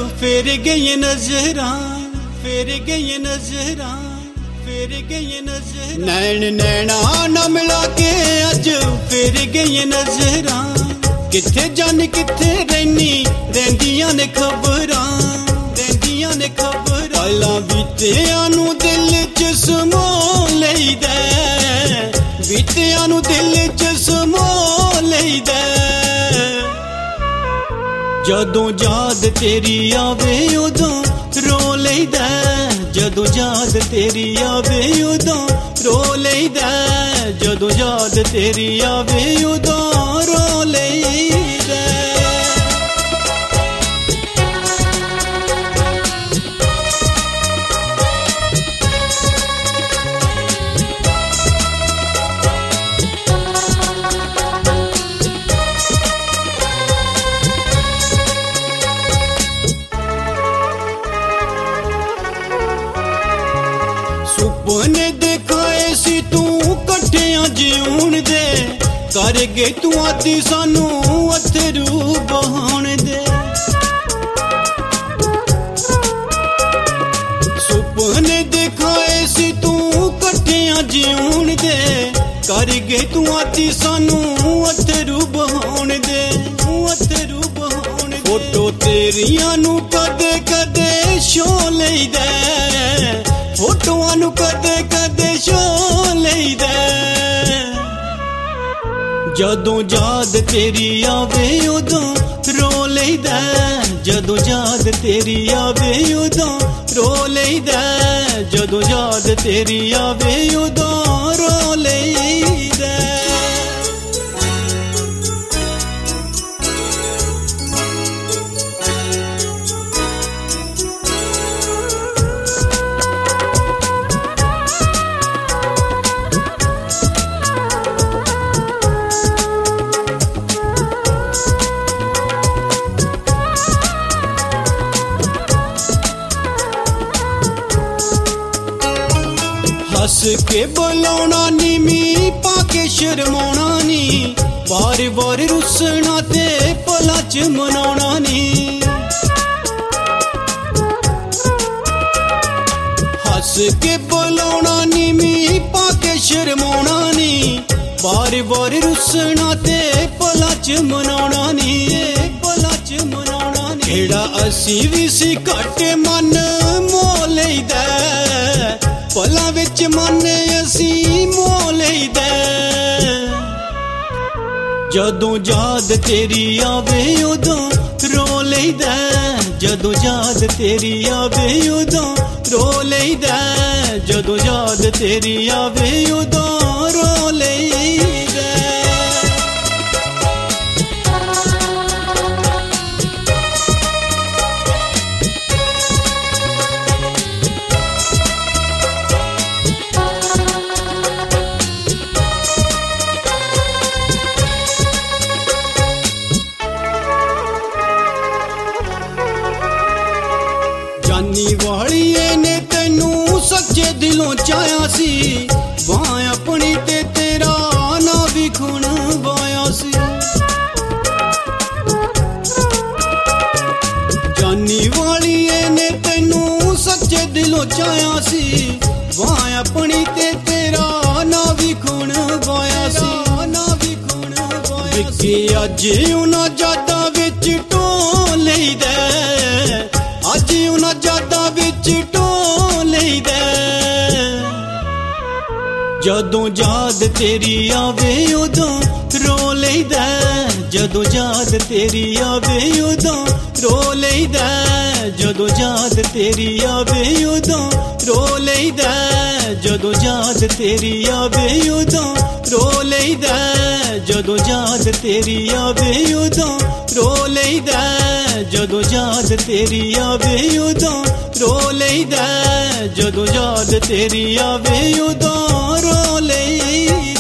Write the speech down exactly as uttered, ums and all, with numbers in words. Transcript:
फेर गई नजरां फेर गई नजरां फेर गई नजरां नैन नैना ना मिला के अज फेर गई नजरां किथे जान किथे रहनी रहंदियां ने खबरां रहंदियां ने खबरां पलां बीतियां नू दिल च समो लईदा बीतियां नू दिल च समो लईदा जदों याद तेरी आवे उदों रो लईदा जदों याद तेरी आवे उदों रो लईदा जदों याद तेरी आवे उदों रो लईदा सुपने दिखाए सी तू कट्ठियां जीउण दे कर गए तू आदि सानू अथरू बहाण दे सुपने दिखाए सी तू कट्ठियां जीउण दे कर गए तू आदि सानू अथरू बहाण दे अथरू बहाण फोटो तेरियां नू कदे कदे शो लईदा फोटोआं नू कदे कदे शो लईदा जदों याद तेरी आवे उदों रो लईदा जदों याद तेरी आवे उदों रो लईदा जदों याद तेरी आवे उदों रो लईदा हस के बुलाना नी मी पाके शर्माना नी बार बार रुसना ते पला च मनाना नी हस के बुलाना नी मी पाके शर्माना नी बार बार रुसना ते पला च मनाना नी पला च मनाना नी केड़ा असी भी सी घट मन मोह लईदा पलां विच मन असी मोह लईदा जदों याद तेरी आवे उदों रो लईदा जदों याद तेरी आवे उदों रो लईदा जदों याद तेरी आवे उदों रो लईदा जानी वालिए ने तैनू सच्चे दिलों चाया सी बां अपनी ते तेरा ना भी खून बाया सी जानी वालिए ने तैनू सच्चे दिलों चाया सी बां अपनी ते तेरा ना भी खून बाया सी ना भी खून बाया सी अज उन्हां यादां विच ढो लईदा अज उन्हां यादां विच ढो लईदा जदों याद तेरी आवे उदों रो लईदा जदों याद तेरी आवे उदों रो लईदा जदों याद तेरी आवे उदों रो लईदा जदों याद तेरी आवे उदों रो लईदा जदों याद तेरी आवे उदों रो लईदा जदों याद तेरी आवे उदों रो लईदा जदों याद तेरी आवे उदों रो लईदा